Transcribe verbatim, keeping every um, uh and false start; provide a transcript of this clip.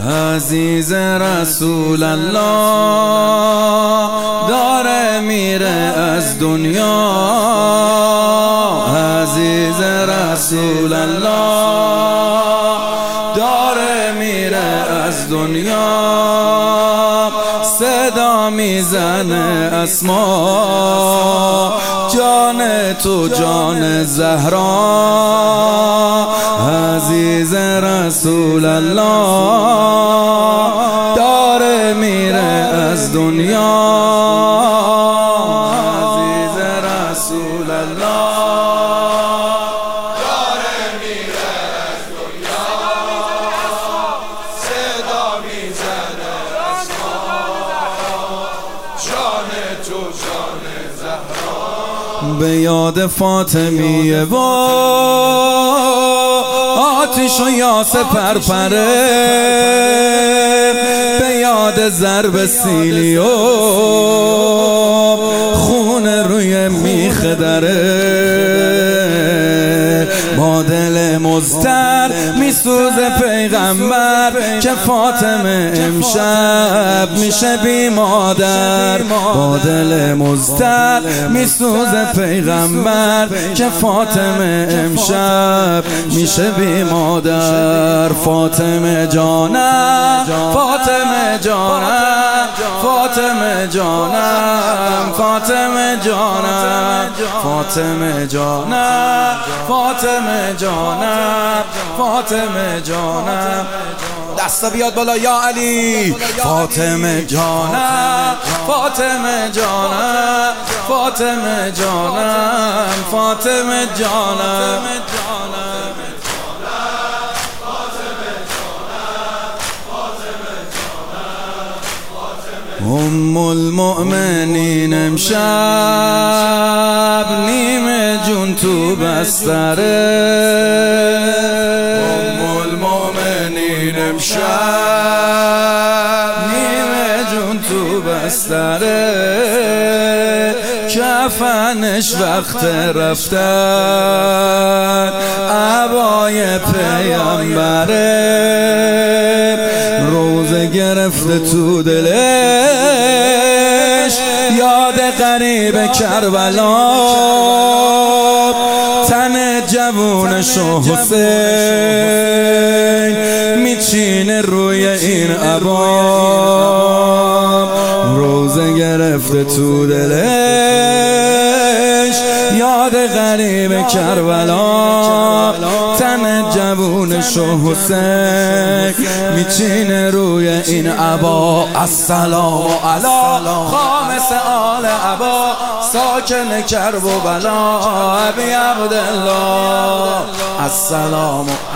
عزیز رسول الله داره میره از دنیا. عزیز رسول الله داره میره از دنیا. صدا میزنه اسما جان تو جان زهرا. عزیز رسول الله داره میره از دنیا. عزیز رسول الله داره میره از دنیا. صدا میزنه اسما جان تو جان زهرا. به یاد فاطمیه و آتش و یاس پرپره، به یاد ضرب سیلی و خون روی میخ دره. با دل مضطر میسوزه پیغمبر که فاطمه امشب میشه بی مادر. با دل مضطر میسوزه پیغمبر که فاطمه امشب میشه بی مادر. فاطمه جانم فاطمه جانم فاطمه جانم فاطمه جانم فاطمه جانم فاطمه جانم فاطمه جانم. دستا بیاد بالا یا علی. فاطمه جانم فاطمه جانم فاطمه جانم فاطمه جانم. ام المؤمنین امشب نیمه جون تو بستره. ام المؤمنین امشب نیمه جون تو بستره. کفنش وقت رفتن عبای پیامبره. روزه گرفته تو دلش یاد غریب کربلا. تن جوونش و حسین میچینه روی این عبا. روزه گرفته تو دلش یاد غریب کربلا. تن جوونش و حسین میچینه روی این عبا. السلام علی خامس آل عبا ساکن کرب و بلا ابی عبدالله. السلام